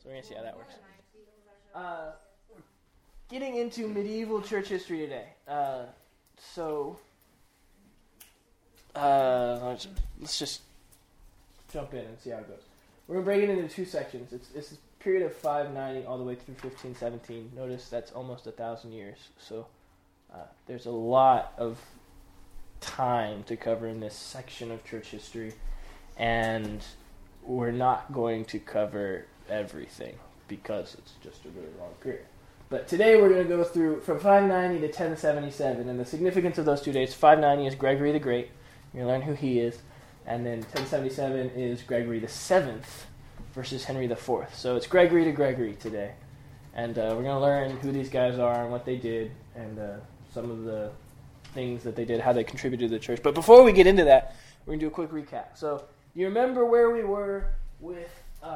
So we're going to see how that works. Getting into medieval church history today. Let's just jump in and see how it goes. We're going to break it into two sections. It's a period of 590 all the way through 1517. Notice that's almost 1,000 years. So there's a lot of time to cover in this section of church history. And we're not going to cover everything because it's just a really long period. But today we're going to go through from 590 to 1077. And the significance of those 2 days, 590 is Gregory the Great. You're going to learn who he is. And then 1077 is Gregory the Seventh versus Henry the Fourth. So it's Gregory to Gregory today. And we're going to learn who these guys are and what they did and some of the things that they did, how they contributed to the church. But before we get into that, we're going to do a quick recap. So you remember where we were with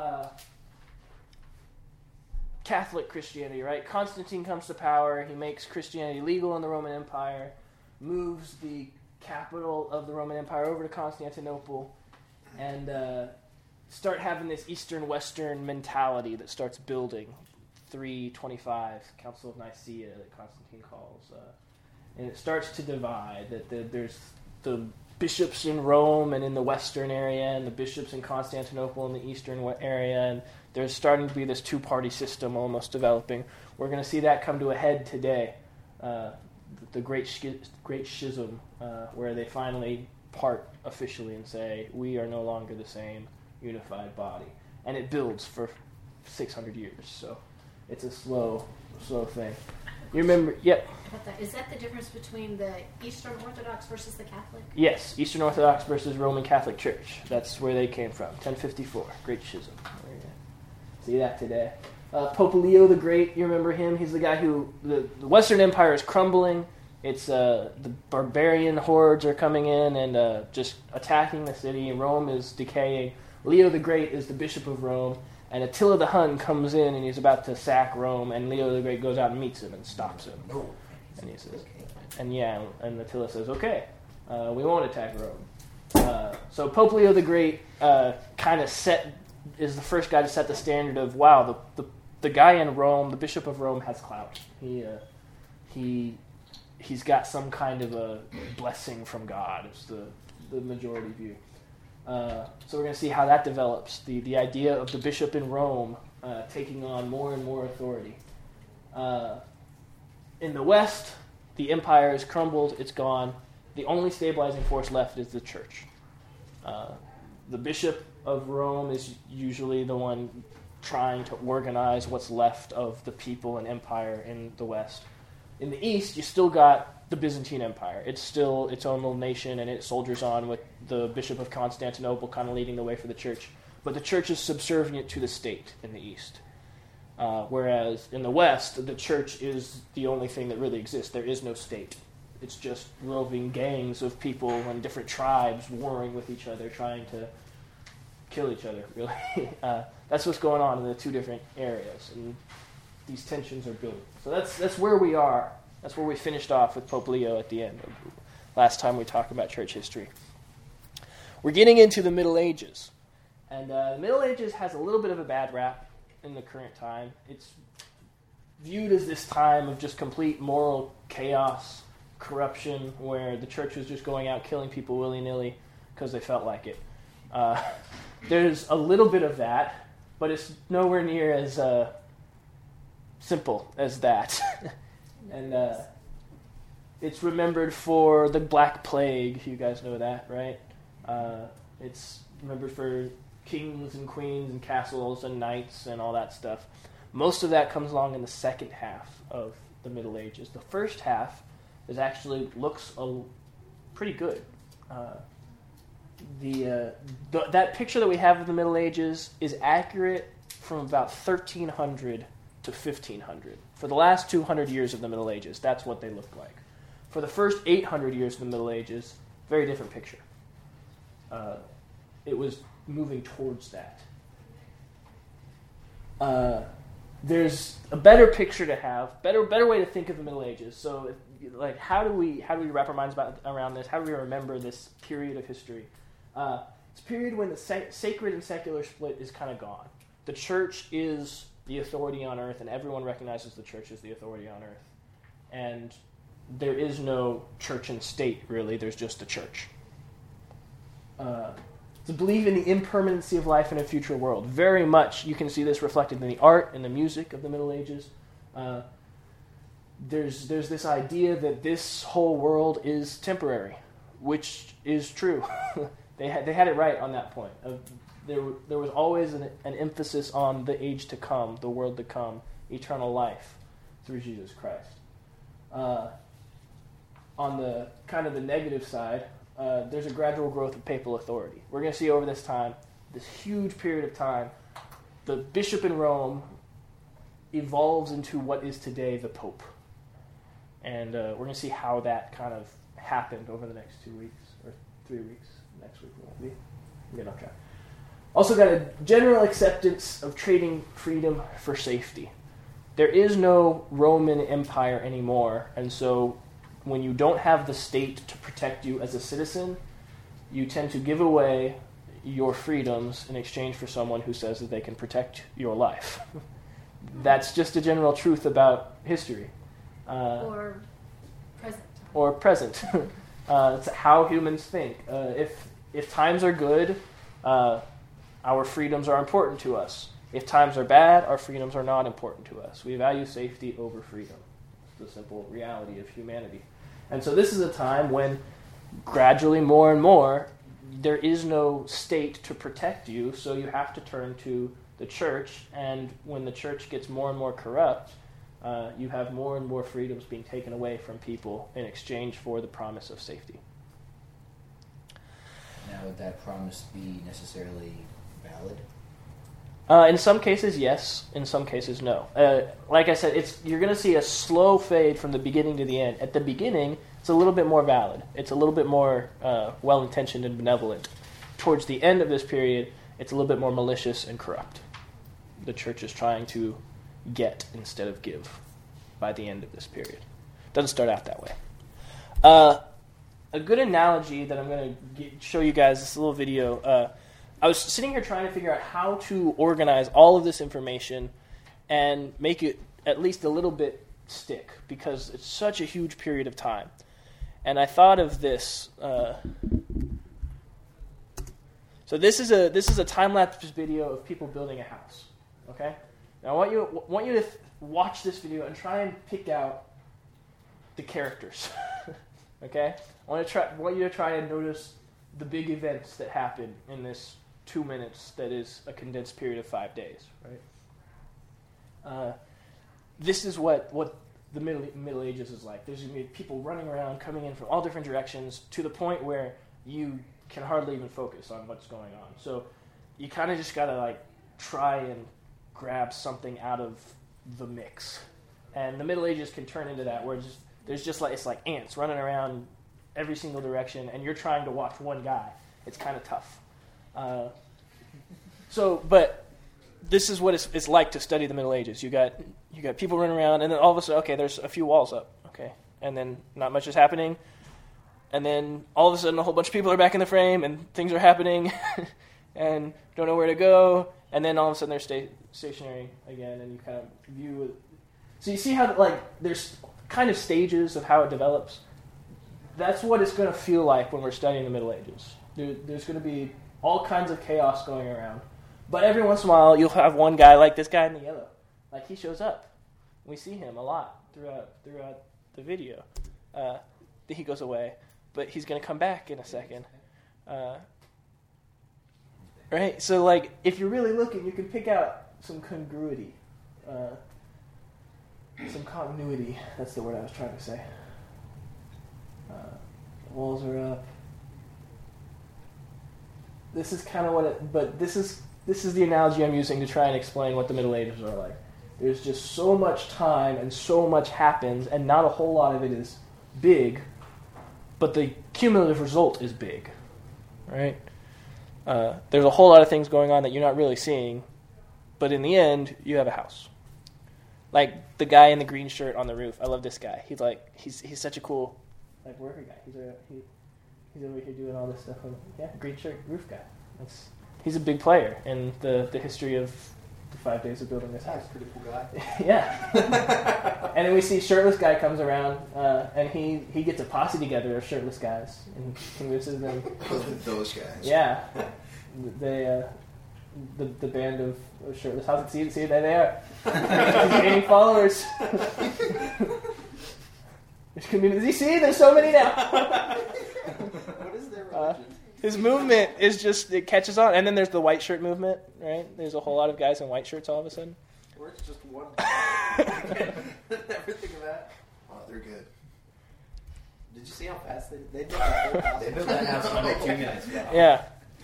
Catholic Christianity, right? Constantine comes to power. He makes Christianity legal in the Roman Empire, moves the capital of the Roman Empire over to Constantinople, and start having this Eastern-Western mentality that starts building. 325, Council of Nicaea that Constantine calls. And it starts to divide, that there's the bishops in Rome and in the western area, and the bishops in Constantinople in the eastern area, and there's starting to be this two-party system almost developing. We're going to see that come to a head today, the Great Schism, where they finally part officially and say, we are no longer the same unified body. And it builds for 600 years, so it's a slow thing. You remember, yep. Is that the difference between the Eastern Orthodox versus the Catholic? Yes, Eastern Orthodox versus Roman Catholic Church. That's where they came from, 1054, Great Schism. See that today. Pope Leo the Great, you remember him? He's the guy who, the Western Empire is crumbling. It's the barbarian hordes are coming in and just attacking the city, and Rome is decaying. Leo the Great is the Bishop of Rome, and Attila the Hun comes in and he's about to sack Rome, and Leo the Great goes out and meets him and stops him. And he says, and Attila says, okay, we won't attack Rome. So Pope Leo the Great kind of is the first guy to set the standard of, wow, the guy in Rome, the Bishop of Rome, has clout. He's got some kind of a blessing from God, is the majority view. So we're going to see how that develops, the idea of the bishop in Rome taking on more and more authority. In the West, the empire has crumbled, it's gone. The only stabilizing force left is the church. The bishop of Rome is usually the one trying to organize what's left of the people and empire in the West. In the East, you still got the Byzantine Empire. It's still its own little nation, and it soldiers on with the Bishop of Constantinople kind of leading the way for the church. But the church is subservient to the state in the East. Whereas in the West, the church is the only thing that really exists. There is no state. It's just roving gangs of people and different tribes warring with each other, trying to kill each other, really. That's what's going on in the two different areas, and these tensions are building. So that's where we are. That's where we finished off with Pope Leo at the end, last time we talked about church history. We're getting into the Middle Ages. And the Middle Ages has a little bit of a bad rap in the current time. It's viewed as this time of just complete moral chaos, corruption, where the church was just going out killing people willy-nilly because they felt like it. There's a little bit of that, but it's nowhere near as simple as that. And it's remembered for the Black Plague. You guys know that, right? It's remembered for kings and queens and castles and knights and all that stuff. Most of that comes along in the second half of the Middle Ages. The first half looks pretty good. That picture that we have of the Middle Ages is accurate from about 1300 to 1500. For the last 200 years of the Middle Ages, that's what they looked like. For the first 800 years of the Middle Ages, very different picture. It was moving towards that. There's a better picture to have, better way to think of the Middle Ages. So, how do we wrap our minds around this? How do we remember this period of history? It's a period when the sacred and secular split is kind of gone. the church is the authority on earth, and everyone recognizes the church as the authority on earth. And there is no church and state, really. There's just the church. To believe in the impermanency of life in a future world. Very much, you can see this reflected in the art and the music of the Middle Ages. There's this idea that this whole world is temporary, which is true. They had it right on that point. There was always an emphasis on the age to come, the world to come, eternal life through Jesus Christ. On the kind of the negative side, there's a gradual growth of papal authority. We're going to see over this time, this huge period of time, the bishop in Rome evolves into what is today the Pope. And we're going to see how that kind of happened over the next 2 weeks, or 3 weeks. Next week we won't be. I'm getting off track. Also got a general acceptance of trading freedom for safety. There is no Roman Empire anymore, and so when you don't have the state to protect you as a citizen, you tend to give away your freedoms in exchange for someone who says that they can protect your life. That's just a general truth about history. Or present. Or present. It's how humans think. If times are good, our freedoms are important to us. If times are bad, our freedoms are not important to us. We value safety over freedom. It's the simple reality of humanity. And so this is a time when gradually more and more there is no state to protect you, so you have to turn to the church, and when the church gets more and more corrupt, you have more and more freedoms being taken away from people in exchange for the promise of safety. Now, would that promise be necessarily valid? In some cases, yes. In some cases, no. Like I said, you're going to see a slow fade from the beginning to the end. At the beginning, it's a little bit more valid. It's a little bit more well-intentioned and benevolent. Towards the end of this period, it's a little bit more malicious and corrupt. The church is trying to get instead of give by the end of this period. Doesn't start out that way. A good analogy that I'm going to show you guys, this little video. I was sitting here trying to figure out how to organize all of this information and make it at least a little bit stick, because it's such a huge period of time. And I thought of this. So this is a time-lapse video of people building a house. Okay? Now I want you to watch this video and try and pick out the characters. Okay? I want you to try and notice the big events that happen in this 2 minutes that is a condensed period of 5 days, right? This is what the Middle Ages is like. There's going to be people running around, coming in from all different directions, to the point where you can hardly even focus on what's going on. So you kind of just got to try and grab something out of the mix. And the Middle Ages can turn into that, where it's like ants running around every single direction, and you're trying to watch one guy. It's kind of tough. But this is what it's like to study the Middle Ages. You got people running around, and then all of a sudden, okay, there's a few walls up, okay, and then not much is happening, and then all of a sudden, a whole bunch of people are back in the frame, and things are happening, and don't know where to go, and then all of a sudden they're stationary again, and you kind of view it. So you see how there's kind of stages of how it develops. That's what it's going to feel like when we're studying the Middle Ages. There's going to be all kinds of chaos going around. But every once in a while, you'll have one guy like this guy in the yellow. He shows up. We see him a lot throughout the video. He goes away, but he's going to come back in a second. Right? So, if you're really looking, you can pick out some congruity. Some continuity. That's the word I was trying to say. Walls are up. This is kind of but this is the analogy I'm using to try and explain what the Middle Ages are like. There's just so much time and so much happens, and not a whole lot of it is big, but the cumulative result is big, right? There's a whole lot of things going on that you're not really seeing, but in the end, you have a house. Like the guy in the green shirt on the roof. I love this guy. He's such a cool worker guy. He's over here doing all this stuff. Green shirt roof guy. He's a big player in the history of the 5 days of building this house. Pretty cool guy. Yeah. And then we see shirtless guy comes around, and he gets a posse together of shirtless guys and convinces them. Those guys. Yeah. They, the band of shirtless. How's it? See, there they are. Gaining followers. Which community? See, there's so many now. What is their religion? His movement is just, it catches on. And then there's the white shirt movement, right? There's a whole lot of guys in white shirts all of a sudden. Or it's just one. Never think of that. Oh, they're good. Did you see how fast they built that whole house? They built that house in under 2 minutes. Yeah.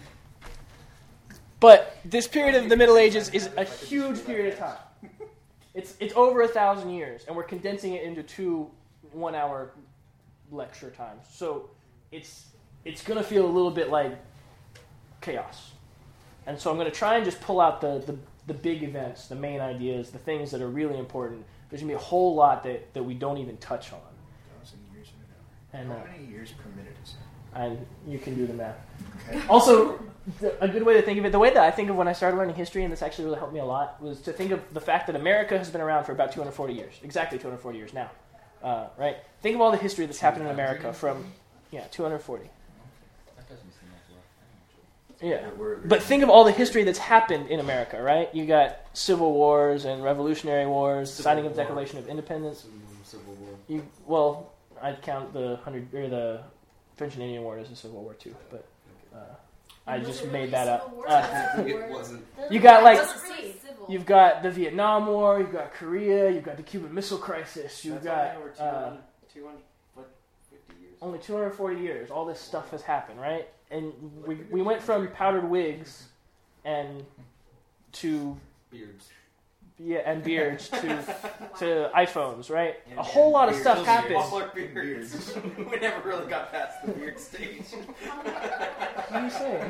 But this period of the Middle Ages is a huge period of time. It's over 1,000 years, and we're condensing it into 2 1-hour lecture times. So it's going to feel a little bit like chaos. And so I'm going to try and just pull out the big events, the main ideas, the things that are really important. There's going to be a whole lot that we don't even touch on. 1,000 years in an hour. And, how many years per minute is that? And you can do the math. Okay. Also, a good way to think of it, the way that I think of when I started learning history, and this actually really helped me a lot, was to think of the fact that America has been around for about 240 years. Exactly 240 years now. Right? Think of all the history that's happened in America from, 240. That doesn't seem like a lot. Yeah. But think of all the history that's happened in America, right? You got civil wars and revolutionary wars, signing of the Declaration of Independence. Civil War. Well, I'd count the French and Indian War as a civil war too, but I Was just it made really that civil up. war? It wasn't. You got like It wasn't really civil. you've got the Vietnam War, you've got Korea, you've got the Cuban Missile Crisis, you've That's got only over 250 years. only 240 years. All this stuff has happened, right? And we went from powdered wigs and to Beards. and beards to iPhones, right? A whole lot of stuff happened. All our beards. We never really got past the beard stage. What are you saying?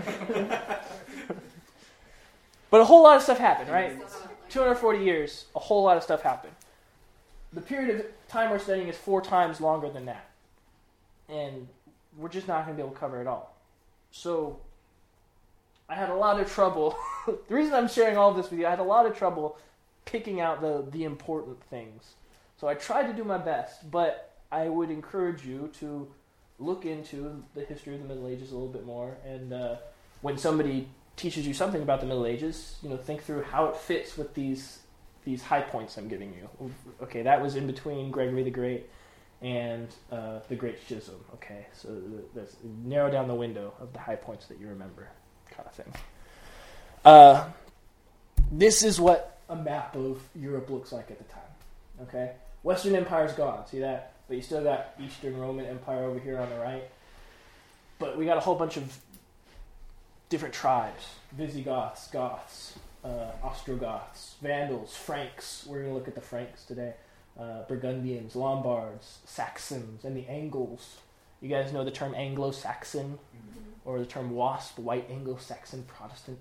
But a whole lot of stuff happened, right? 240 years, a whole lot of stuff happened. The period of time we're studying is 4 times longer than that. And we're just not going to be able to cover it all. So, I had a lot of trouble. The reason I'm sharing all of this with you, I had a lot of trouble picking out the important things. So I tried to do my best, but I would encourage you to look into the history of the Middle Ages a little bit more, and when somebody teaches you something about the Middle Ages, think through how it fits with these high points I'm giving you. Okay, that was in between Gregory the Great and the Great Schism. Okay, so that's narrow down the window of the high points that you remember, kind of thing. This is what a map of Europe looks like at the time. Okay, Western Empire's gone. See that? But you still got Eastern Roman Empire over here on the right. But we got a whole bunch of different tribes: Visigoths, Goths, Ostrogoths, Vandals, Franks. We're going to look at the Franks today. Burgundians, Lombards, Saxons, and the Angles. You guys know the term Anglo-Saxon, or the term WASP, White Anglo-Saxon Protestant.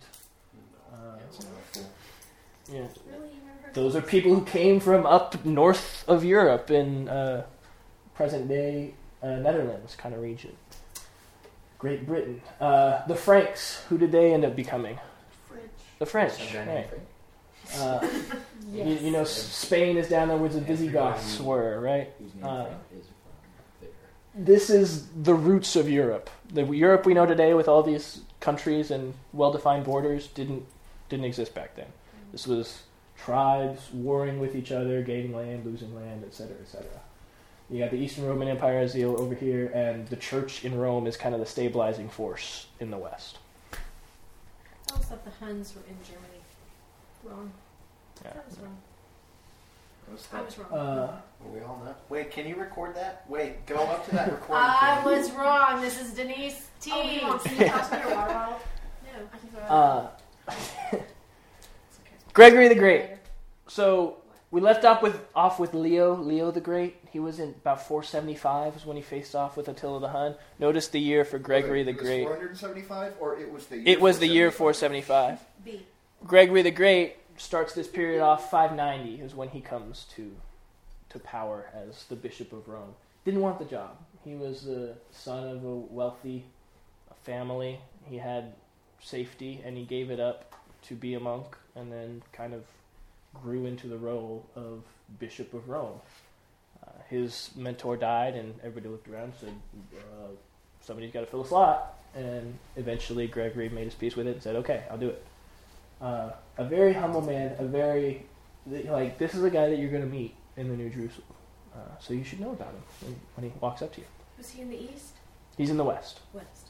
Yeah. Really? You never heard Those are people who came from up north of Europe in present-day Netherlands kind of region. Great Britain. The Franks, who did they end up becoming? French. The French, right. Yes. You know, Spain is down there where the Visigoths were, right? Whose name is there. This is the roots of Europe. The Europe we know today with all these countries and well-defined borders didn't exist back then. This was tribes warring with each other, gaining land, losing land, etc., etc. You got the Eastern Roman Empire as over here, and the church in Rome is kind of the stabilizing force in the West. I always thought the Huns were in Germany. Wrong. Yeah. That was wrong. I I was wrong. we all know. Wait, can you record that? Wait, go up to that recording I thing. was wrong. This is Denise T. Oh, hey, Mom, can you toss me your water bottle? No. I can throw it out. It's okay. Gregory the Great. So we left off with Leo the Great. He was in about 475 is when he faced off with Attila the Hun. Notice the year for Gregory the Great. 475, or it was the year? It was the year 475. B. Gregory the Great starts this period off 590 is when he comes to power as the Bishop of Rome. Didn't want the job. He was the son of a wealthy family. He had safety, and he gave it up to be a monk and then kind of grew into the role of Bishop of Rome. His mentor died, and everybody looked around and said, somebody's got to fill a slot. And eventually Gregory made his peace with it and said, okay, I'll do it. A very humble man, this is a guy that you're going to meet in the New Jerusalem. So you should know about him when he walks up to you. Was he in the east? He's in the west. West.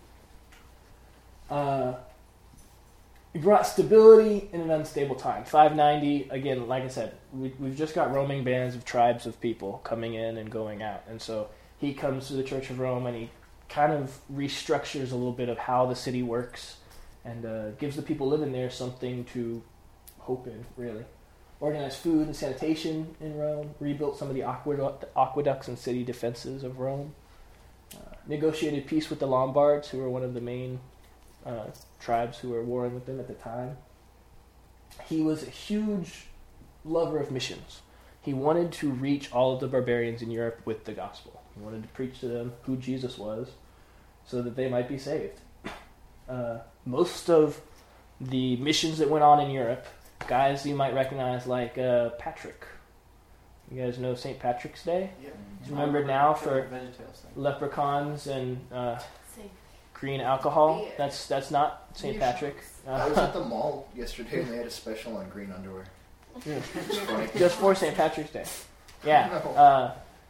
He brought stability in an unstable time. 590, again, like I said, we've just got roaming bands of tribes of people coming in and going out. And so he comes to the Church of Rome and he kind of restructures a little bit of how the city works and gives the people living there something to hope in, really. Organized food and sanitation in Rome, rebuilt some of the aqueducts and city defenses of Rome, negotiated peace with the Lombards, who were one of the main tribes who were warring with them at the time. He was a huge lover of missions. He wanted to reach all of the barbarians in Europe with the gospel. He wanted to preach to them who Jesus was so that they might be saved. Most of the missions that went on in Europe, guys you might recognize like Patrick. You guys know St. Patrick's Day? Yeah. It's remembered now for VeggieTales thing. leprechauns and Same. green alcohol. Beer. That's not St. Beer Patrick. I was at the mall yesterday and they had a special on green underwear. Yeah. It's funny. Just for St. Patrick's Day. Yeah. No.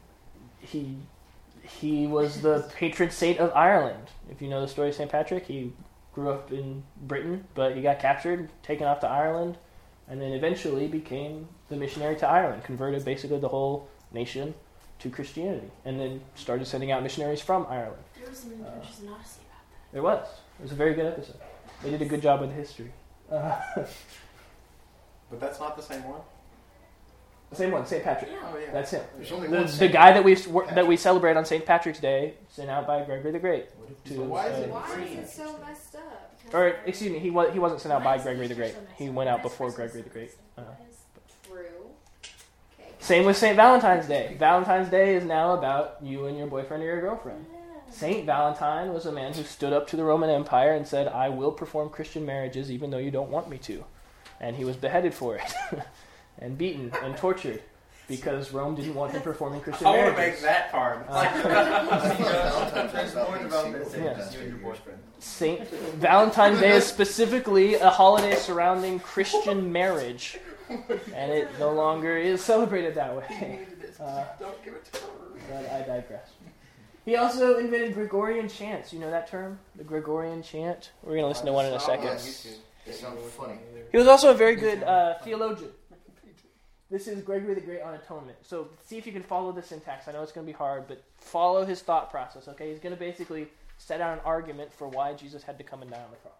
He was the patron saint of Ireland. If you know the story of St. Patrick, he grew up in Britain, but he got captured, taken off to Ireland, and then eventually became the missionary to Ireland, converted basically the whole nation to Christianity, and then started sending out missionaries from Ireland. There was some Adventures in Odyssey about that. There was. It was a very good episode. They did a good job with the history. But that's not the same one? The same one, St. Patrick. Yeah. Oh, yeah. That's him. There's only The one Saint guy that Patrick. we celebrate on St. Patrick's Day, sent out by Gregory the Great. So why is it Why green? is it so messed up? Because Or, excuse me, he wasn't sent out by Why is Gregory the Easter Great. so messed He up? went out That's before Christmas Gregory the Great. is. True. Okay. Same with St. Valentine's Day. Valentine's Day is now about you and your boyfriend or your girlfriend. Saint Valentine was a man who stood up to the Roman Empire and said, I will perform Christian marriages even though you don't want me to. And he was beheaded for it. And beaten and tortured because Rome didn't want him performing Christian I want to marriages. make that card. I thought Valentine's There's was about more being development single than for the just past you and your 2 years. boyfriend. Saint Valentine's Day is specifically a holiday surrounding Christian marriage. And it no longer is celebrated that way. Don't give it to her. But I digress. He also invented Gregorian chants. You know that term? The Gregorian chant? We're going to listen to one in a second. Yes. It sounds funny. He was also a very good theologian. This is Gregory the Great on atonement. So see if you can follow the syntax. I know it's going to be hard, but follow his thought process, okay? He's going to basically set out an argument for why Jesus had to come and die on the cross.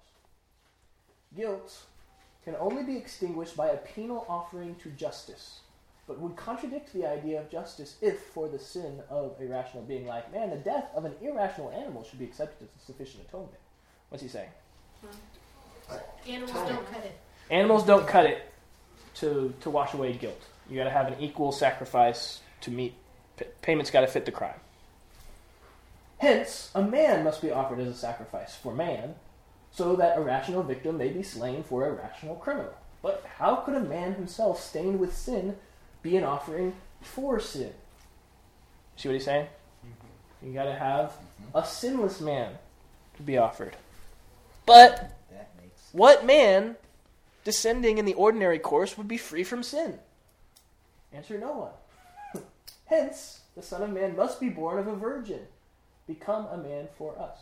Guilt can only be extinguished by a penal offering to justice, but would contradict the idea of justice if, for the sin of a rational being like man, the death of an irrational animal should be accepted as sufficient atonement. What's he saying? Animals Tell me. don't cut it. Animals don't cut it to wash away guilt. You got to have an equal sacrifice to meet. Payment's got to fit the crime. Hence, a man must be offered as a sacrifice for man, so that a rational victim may be slain for a rational criminal. But how could a man himself stained with sin be an offering for sin? See what he's saying? You got to have a sinless man to be offered. But what man descending in the ordinary course would be free from sin? Answer, no one. Hence, the Son of Man must be born of a virgin, become a man for us.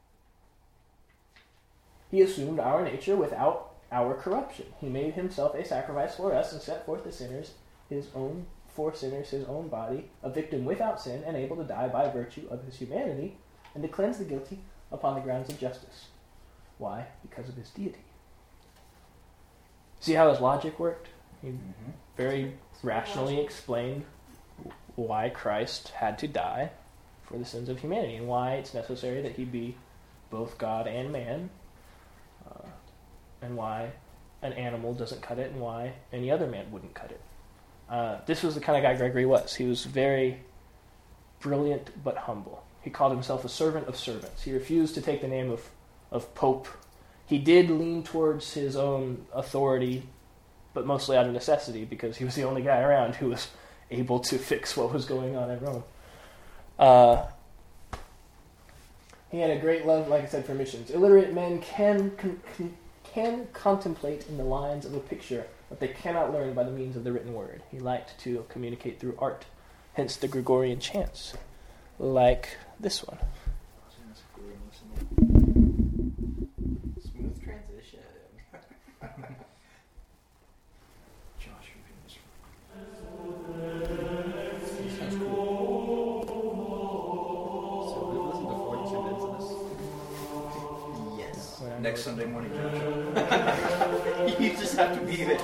He assumed our nature without our corruption. He made himself a sacrifice for us and set forth his own body, a victim without sin and able to die by virtue of his humanity and to cleanse the guilty upon the grounds of justice. Why? Because of his deity. See how his logic worked? He very rationally explained why Christ had to die for the sins of humanity and why it's necessary that he be both God and man, and why an animal doesn't cut it and why any other man wouldn't cut it. This was the kind of guy Gregory was. He was very brilliant but humble. He called himself a servant of servants. He refused to take the name of Pope. He did lean towards his own authority, but mostly out of necessity because he was the only guy around who was able to fix what was going on in Rome. He had a great love, like I said, for missions. Illiterate men can contemplate in the lines of a picture what they cannot learn by the means of the written word. He liked to communicate through art, hence the Gregorian chants, like this one. Smooth transition. Josh, you can just... This sounds cool. So we listen to 42 minutes of this? Yes. Next Sunday morning, Josh. You just have to be there.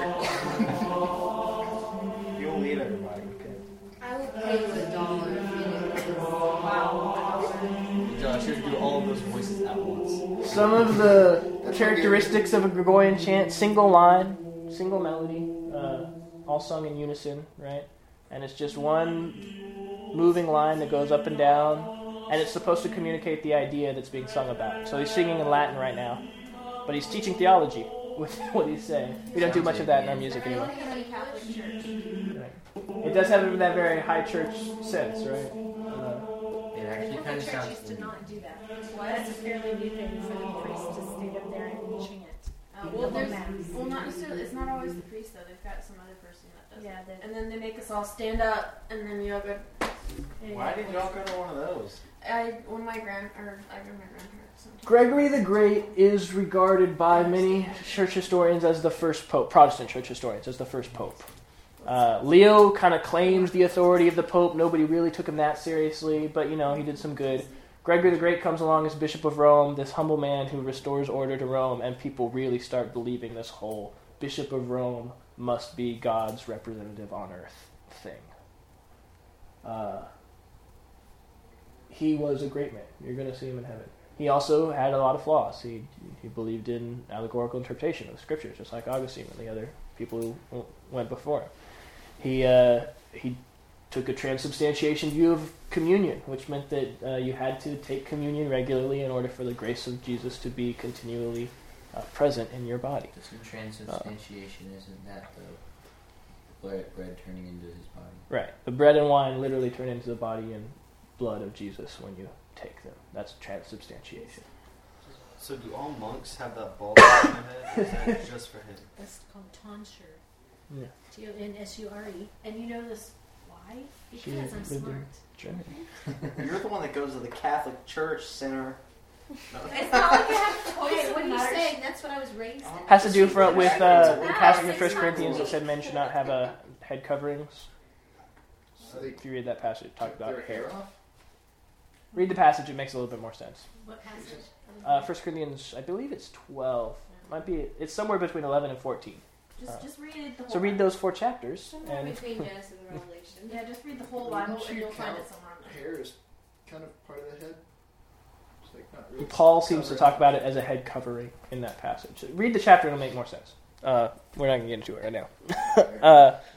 You'll leave everybody, okay? I would pay you $1 if you knew this. Wow. Josh, you have to do all of those voices at once. Some of the characteristics of a Gregorian chant: single line, single melody, all sung in unison, right? And it's just one moving line that goes up and down, and it's supposed to communicate the idea that's being sung about. So he's singing in Latin right now, but he's teaching theology with what he's saying. We don't do much of that in our music I anymore. like how you Catholic Church. Right. It does have that very high church sense, right? It actually kind of Church sounds... used to not do that. That's a fairly new thing for the priest to stand up there and chant. Well, Double there's mass. not necessarily. It's not always the priest though. They've got some other person that does Yeah, it. And then they make us all stand up, and then you all go. Why did y'all go to one of those? I go to my grandparents. Sometimes. Gregory the Great is regarded by many church historians as the first pope, Protestant church historians, as the first pope. Leo kind of claims the authority of the pope. Nobody really took him that seriously, but, he did some good. Gregory the Great comes along as Bishop of Rome, this humble man who restores order to Rome, and people really start believing this whole Bishop of Rome must be God's representative on earth thing. He was a great man. You're going to see him in heaven. He also had a lot of flaws. He believed in allegorical interpretation of the scriptures, just like Augustine and the other people who went before him. He took a transubstantiation view of communion, which meant that you had to take communion regularly in order for the grace of Jesus to be continually present in your body. So transubstantiation isn't that the bread turning into his body? Right. The bread and wine literally turn into the body and blood of Jesus when you take them. That's transubstantiation. So do all monks have that bald on their head, or is that just for him? That's called tonsure. Yeah. T-O-N-S-U-R-E. And you know this why? She Because I'm lived in smart. Germany. You're the one that goes to the Catholic Church Center. It's not like I have choice. Hey, what are you matters. saying? That's what I was raised in. Has to do with the passage in it's 1 not Corinthians that cool. said men should not have head coverings. Are they If you read that passage, it talks about their hair. hair off? Read the passage; it makes a little bit more sense. What passage? 1 Corinthians, I believe it's 12. Might be. It's somewhere between 11 and 14. Just read the whole. So read those 4 chapters. Somewhere And between Genesis and Revelation. Yeah, just read the whole Bible, Wouldn't and you you'll find count it somewhere on there. Hair is kind of part of the head. It's like not really Paul seems to covering. talk about it as a head covering in that passage. Read the chapter; it'll make more sense. We're not going to get into it right now.